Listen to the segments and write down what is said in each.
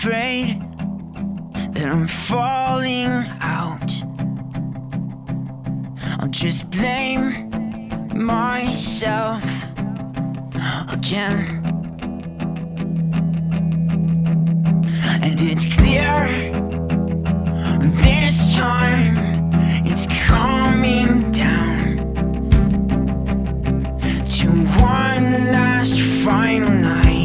afraid that I'm falling out. I'll just blame myself again. And it's clear this time it's coming down to one last final night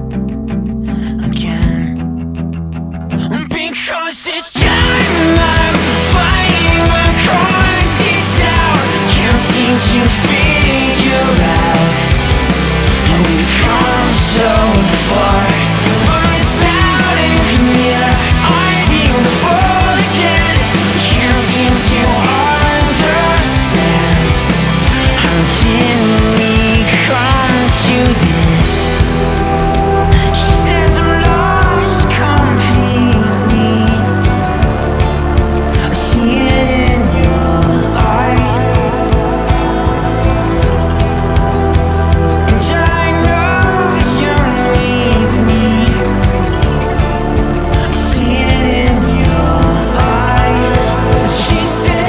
again. Because this time I'm fighting my cards down, can't seem to figure out how we've come so far. But it's loud and clear, I feel the fall again. Can't seem to understand, how did we come to this? She says I'm lost completely, I see it in your eyes, and I know you're with me. I see it in your eyes. She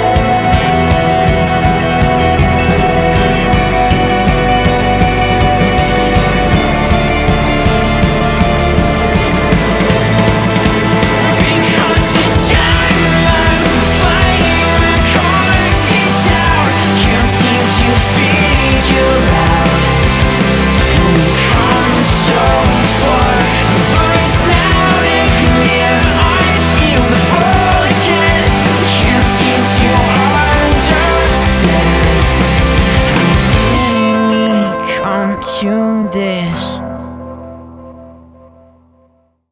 because it's time I'm fighting my cards down, can't seem to figure out how we've come so far. But it's loud and clear, I feel the fall again. Can't seem to understand, how did we come to this?